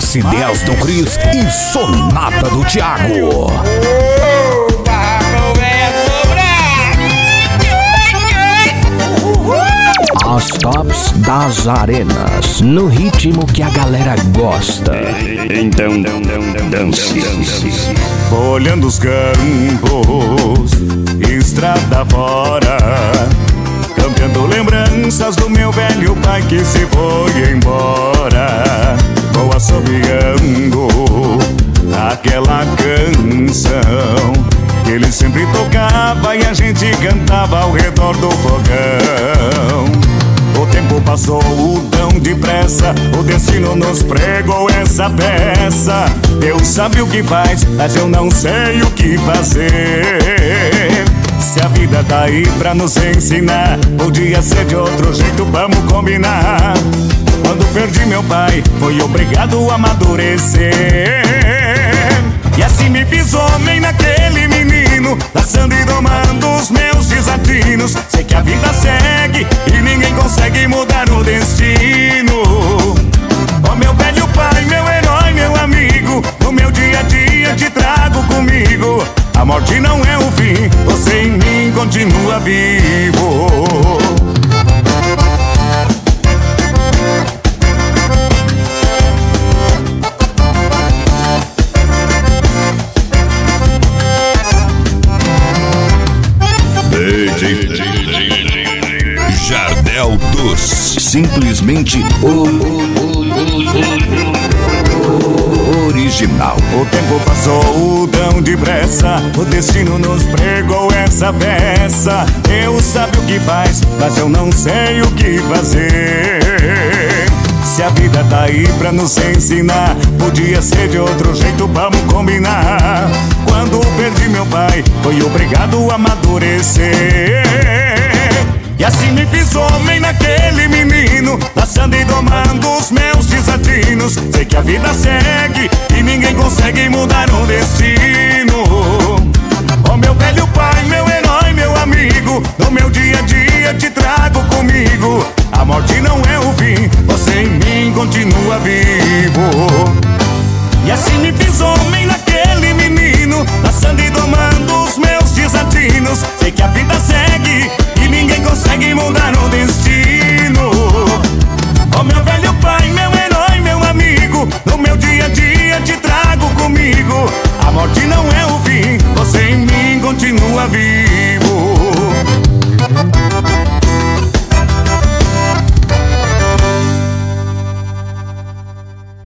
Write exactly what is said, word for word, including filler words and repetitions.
S dez do Cris e Sonata do Thiago. As tops das arenas, no ritmo que a galera gosta. Então, dance. Olhando os campos, estrada fora, campeando lembranças do meu velho pai que se foi embora. Vou assobiando aquela canção que ele sempre tocava e a gente cantava ao redor do fogão. O tempo passou tão depressa, o destino nos pregou essa peça. Deus sabe o que faz, mas eu não sei o que fazer. Se a vida tá aí pra nos ensinar, podia ser de outro jeito, vamos combinar. Quando perdi meu pai, foi obrigado a amadurecer. E assim me fiz homem naquele menino, laçando e domando os meus desatinos. Sei que a vida segue e ninguém consegue mudar o destino. Ó meu velho pai, meu herói, meu amigo, no meu dia a dia te trago comigo. A morte não é o fim, você em mim continua vivo. Jardel dos simplesmente o, o, o, o original. O tempo passou tão depressa, o destino nos pregou essa peça. Deus sabe o que faz, mas eu não sei o que fazer. Se a vida tá aí pra nos ensinar, podia ser de outro jeito, vamos combinar. Quando perdi meu pai, foi obrigado a amadurecer. E assim me fiz homem naquele menino, laçando e domando os meus desatinos. Sei que a vida segue e ninguém consegue mudar o destino. Ó meu velho pai, meu herói, meu amigo, no meu dia a dia te trago comigo. A morte não é o fim, você em mim continua vivo. E assim me fiz homem naquele menino, laçando e domando